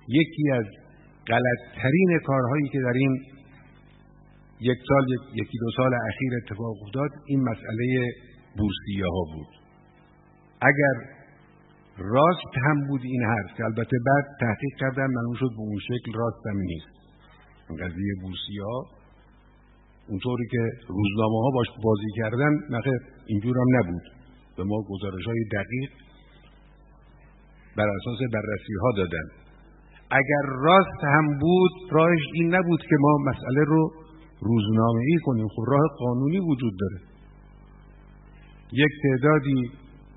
یکی از غلطترین کارهایی که در این یکی دو سال اخیر اتفاق افتاد این مسئله بورسیه ها بود. اگر راست هم بود این حرف که البته بعد تحقیق کردن معلوم شد به اون شکل راست هم نیست، این قضیه بورسیه ها اونطوری که روزنامه ها باش بازی کردن نخیر اینجور هم نبود. به ما گزارش های دقیق بر اساس بررسی ها دادن. اگر راست هم بود راهش این نبود که ما مسئله رو روزنامه ای کنیم. خب راه قانونی وجود داره. یک تعدادی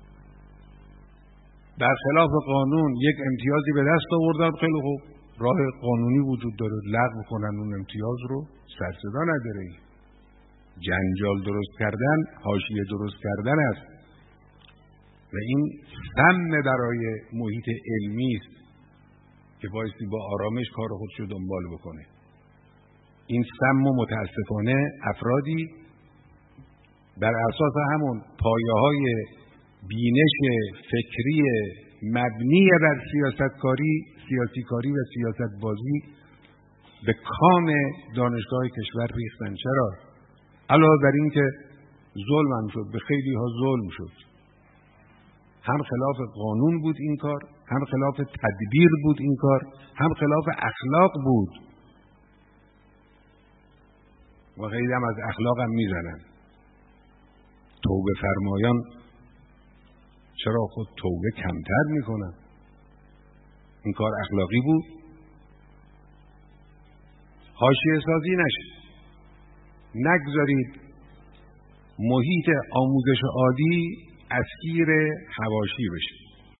در خلاف قانون یک امتیازی به دست آوردن، خیلی خوب راه قانونی وجود داره، لغو کنن اون امتیاز رو، سر صدا نداره. جنجال درست کردن حاشیه درست کردن است و این سم برای محیط علمی است که بایستی با آرامش کار خودش رو دنبال بکنه. این سم و متاسفانه افرادی بر اساس همون پایه‌های بینش فکری مبنی بر سیاسی کاری و سیاست بازی به کام دانشگاه کشور ریختن. چرا؟ علاوه بر این که ظلم هم شد، به خیلی ها ظلم شد. هم خلاف قانون بود این کار، هم خلاف تدبیر بود این کار، هم خلاف اخلاق بود و خیلی هم از اخلاق هم میزنن. توبه فرمایان چرا خود توبه کمتر میکنن؟ این کار اخلاقی بود. حاشیه سازی نشه. نگذارید محیط آموزش عالی اسیر حواشی بشه.